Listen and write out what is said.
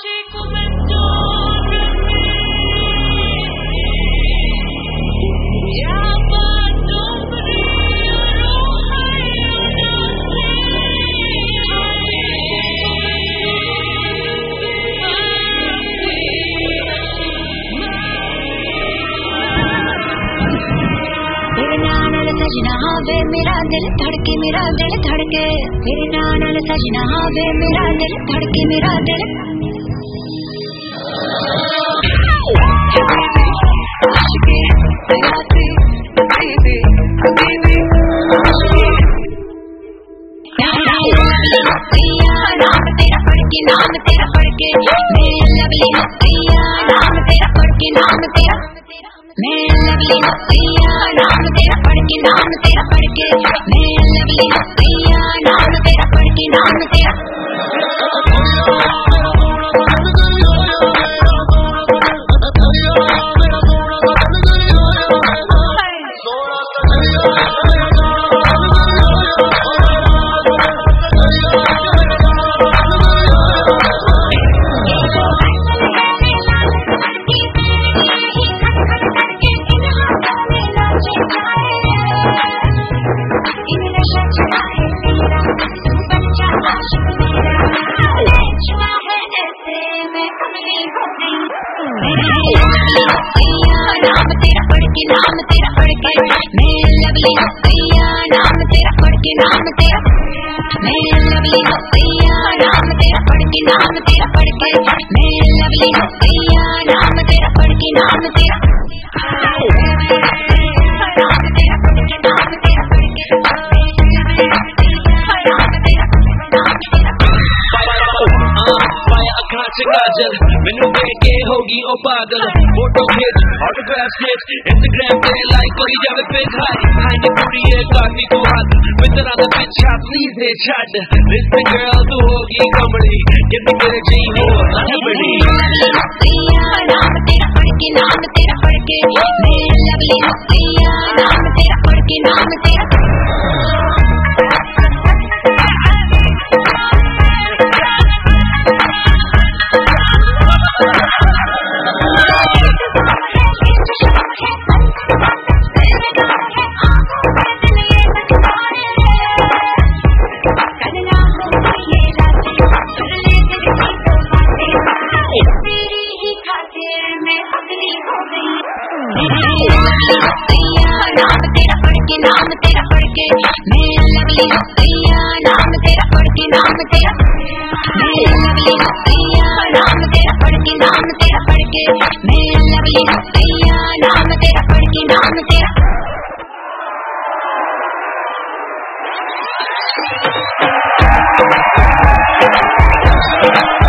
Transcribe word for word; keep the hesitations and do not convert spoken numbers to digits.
सजना वे मेरा दिल धड़के मेरा दिल धड़के मेरे नाल सजना वे मेरा दिल धड़के मेरा दिल नाम तेरा पढ़के नाम तेरा पढ़के मैं लवली भैया नाम तेरा पढ़के नाम तेरा मैं लवली भैया नाम तेरा पढ़के नाम तेरा पढ़के मैं लवली भैया नाम तेरा पढ़के नाम तेरा नाम तेरा पढ़के नाम तेरा पढ़के मैं लवली भैया नाम तेरा पढ़के नाम तेरा मैं लवली भैया नाम तेरा पढ़के नाम तेरा पढ़के मैं लवली भैया नाम तेरा पढ़के नाम तेरा नाम तेरा पढ़के नाम तेरा पढ़के काजल मैनू देख के होगी ओ पागल फोटो खींच ऑटोग्राफ खींच इंस्टाग्राम पे लाइक करी जावे पेज हाई आईने पूरी है काफी को हाथ मित्रा दा पीछा प्लीज है छड लिसन गर्ल तू होगी कमड़ी जिद तेरे जी हो बड़ी भैया नाम तेरा पढ़के नाम तेरा पढ़के मैं लवली भैया नाम तेरा पढ़के नाम तेरा नाम तेरा पढ़के नाम तेरा पढ़के मैं लवली भैया नाम तेरा पढ़के नाम तेरा मैं लवली भैया नाम तेरा पढ़के नाम तेरा पढ़के मैं लवली भैया नाम तेरा पढ़के नाम तेरा